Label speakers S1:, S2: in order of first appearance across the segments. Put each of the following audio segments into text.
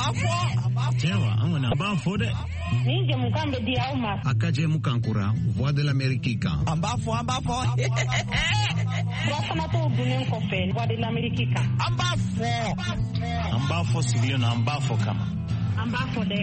S1: Tiens, on a pas faux de.
S2: Ni Mukambe di Auma.
S1: Akaje Mukankura, voix de l'Amérique.
S3: Amba fo.
S2: Wafanato Bunen Kofen, voix de l'Amérique.
S1: Amba fo civilian, amba fo kama.
S2: Amba fo de.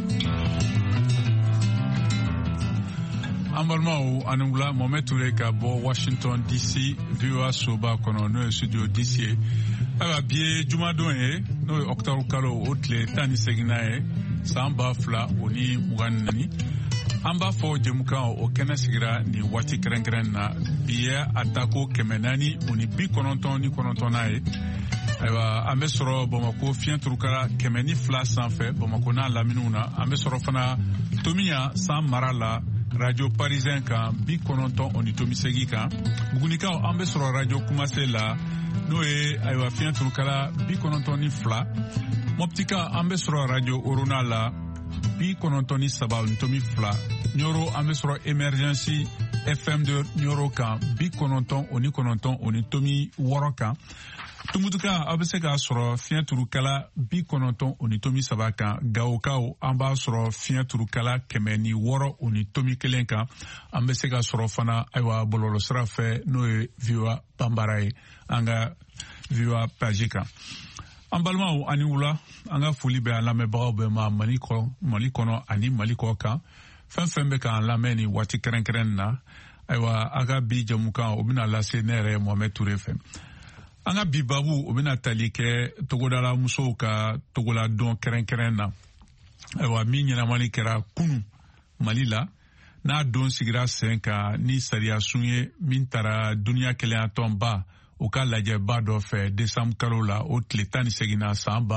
S4: Ambalmao anungula Mohamed Touré ka bo Washington DC VOA soba kono no studio DC. Aba bie jumadon e no octobre kalo otle tani segina e samba fla oni muganani. Amba fo jemuka o kena sigira ni wati kren na bie atako kemenani oni bi kononton ni konontona e. Aba ambe soro Bamako fien turukara kemeni fla sanfɛ Bamako na laminuna ambe soro fana Tomia san marala Radio Parisien kan bi kononton oni tomisegi kan bugunika an bɛ sɔrɔ radio kumase la n'o ye ayiwa fiɲɛ turukala bi kononton ni fila mɔptika an bɛ sɔrɔ radio Orona la bi kononton ni saba oni tomi fila Nioro an bɛ sɔrɔ Emergency FM de Nioro kan bi kononton oni tomi wɔɔrɔ kan Tumutuka a bɛ se k'a sɔrɔ fiɲɛ turukala bi kononton oni tomi saba kan Gawokaw an b'a sɔrɔ fiɲɛ turukala 106 oni tomi kelen kan an bɛ se k'a sɔrɔ fana ayiwa bɔlɔlɔsira fɛ n'o ye VOA Bambara ye an ka VOA page kan an balimaw ani wula an ka foli bɛ an lamɛnbagaw bɛɛ ma Mali kɔnɔ ani Mali kɔ kan fɛn bɛ k'an lamɛn ni waati kɛrɛnkɛrɛn na ayiwa a ka bi jamukan o bɛna lase ne yɛrɛ Mohamed Touré fɛ. An ka bi babu o bɛna tali kɛ togodala musow ka togola dɔn kɛrɛnkɛrɛn na ayiwa min ɲɛnamani kɛra kunu Mali la n'a don sigira sen kan ni sariya sun ye min taara duniya kelenya tɔnba o ka lajɛba dɔ fɛ décembre kalo la o tile 18 na san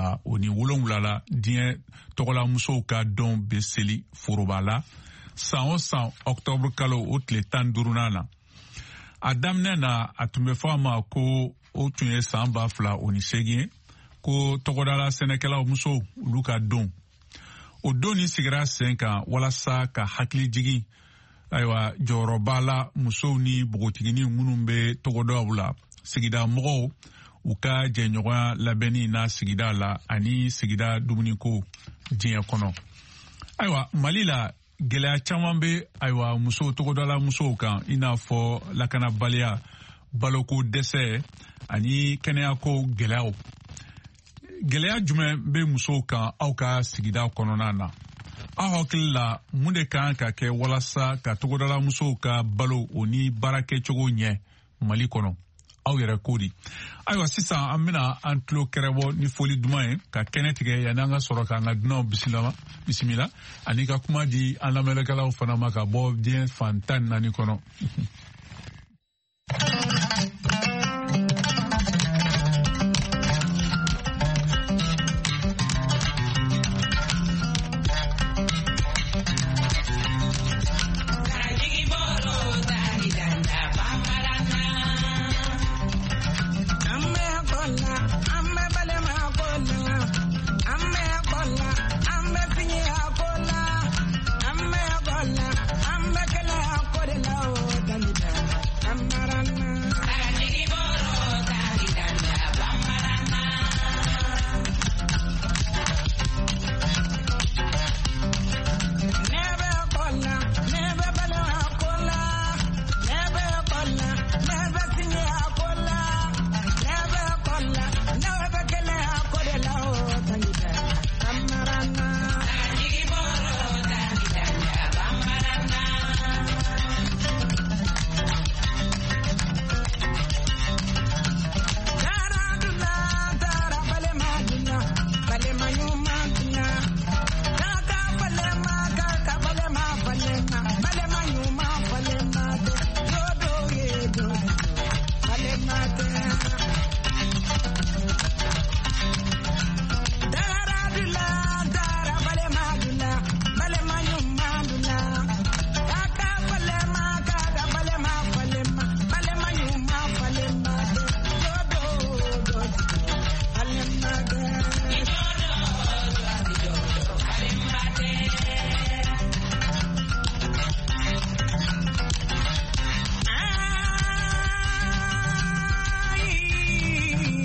S4: 2007 la diɲɛ togola musow ka dɔn bɛ seli foroba la san o san octobre kalo o tile 15 na a daminɛ na a tun bɛ fɔ a ma ko o tun ye san 2008 ko tɔgɔdala sɛnɛkɛlaw musow olu ka don o don ni sigira sen kan walasa ka hakili jigi ayiwa jɔyɔrɔba la musow ni bogotigini minnu bɛ tɔgɔdaw la sigida mɔgɔw u ka jɛɲɔgɔnya labɛnni na sigida la ani sigida dumuniko diɲɛ kɔnɔ ayiwa Mali la gɛlɛya caman bɛ ayiwa musow tɔgɔdala musow kan i n'a fɔ lakanabaliya baloko dɛsɛ ani kɛnɛyako gɛlɛyaw gɛlɛya jumɛn bɛ musow kan aw ka sigida kɔnɔna na aw hakili la mun de kan ka kɛ walasa ka tɔgɔdala musow ka balo o ni baara kɛcogo ɲɛ Mali kɔnɔ aw yɛrɛ ko di ayiwa sisan an bɛna an tulo kɛrɛbɔ ni foli duman ye ka kɛnɛ tigɛ yanni an ka sɔrɔ k'an ka dunanw bisimila ani ka kuma di an lamɛnnikɛlaw fana ma ka bɔ diɲɛ fan 14 kɔnɔ